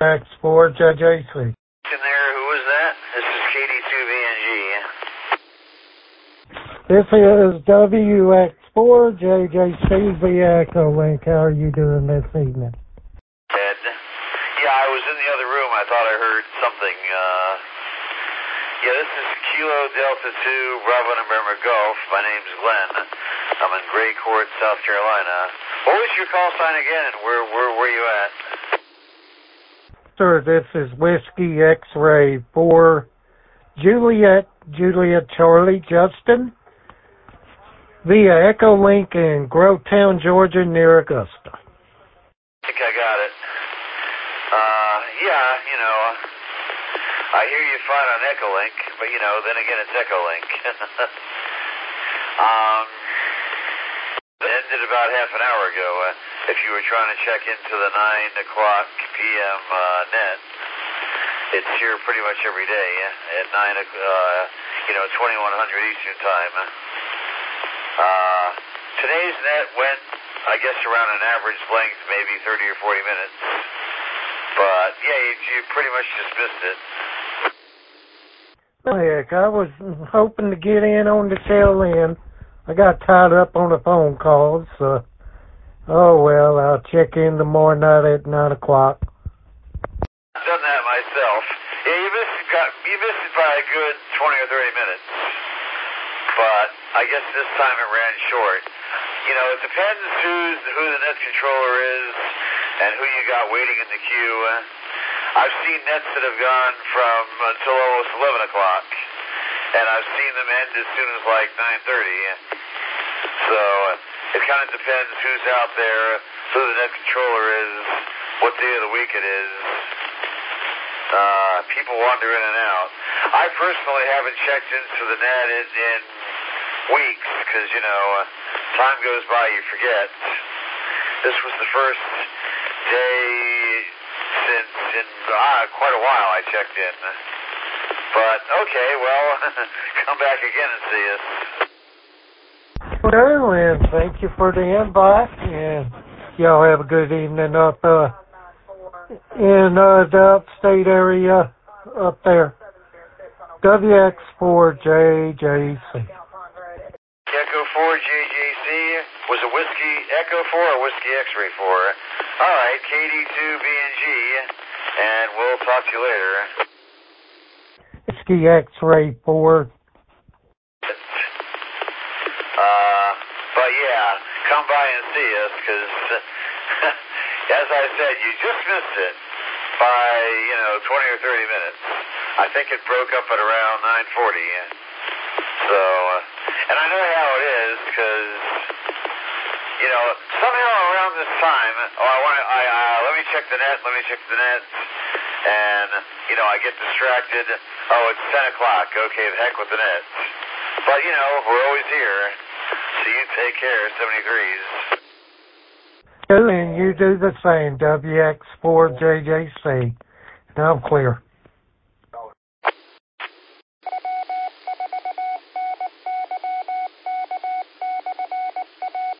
X4JJC. In there, who was that? This is KD2VNG. This is WX4JJC via Echolink. How are you doing this evening? Ted. Yeah, I was in the other room. I thought I heard something. Yeah, this is Kilo Delta 2, Bravo November Golf. My name's Glenn. I'm in Gray Court, South Carolina. What was your call sign again, and where were you at? Sir, this is Whiskey X-Ray for Juliet Charlie Justin via Echolink in Grovetown, Georgia, near Augusta. I think I got it. Yeah, you know, I hear you fine on Echolink, but, you know, then again, it's Echolink. It ended about half an hour ago. If you were trying to check into the 9 o'clock p.m. net, it's here pretty much every day at 9, 2100 Eastern Time. Today's net went, I guess, around an average length, maybe 30 or 40 minutes. But, yeah, you pretty much just missed it. Heck, I was hoping to get in on the tail end. I got tied up on the phone calls, so, oh well, I'll check in tomorrow night at 9 o'clock. I've done that myself. Yeah, you missed it by a good 20 or 30 minutes. But I guess this time it ran short. You know, it depends who the net controller is and who you got waiting in the queue. I've seen nets that have gone from until almost 11 o'clock, and I've seen them end as soon as like 9:30. So it kind of depends who's out there, who the net controller is, what day of the week it is. People wander in and out. I personally haven't checked into the net in weeks because, you know, time goes by, you forget. This was the first day since in quite a while I checked in. But, okay, well, come back again and see us. Well, and thank you for the invite, and y'all have a good evening up in the upstate area up there. WX4JJC. Echo 4 JJC was a Whiskey Echo 4 or Whiskey X-Ray 4. All right, KD2VNG, and we'll talk to you later. Whiskey X-Ray 4. But yeah, come by and see us, because as I said, you just missed it by, 20 or 30 minutes. I think it broke up at around 9:40. So, and I know how it is, because, somehow around this time, let me check the net, and, I get distracted. Oh, it's 10 o'clock. Okay, the heck with the net. But, we're always here. So you take care, 73s. And you do the same, WX4JJC. And I'm clear.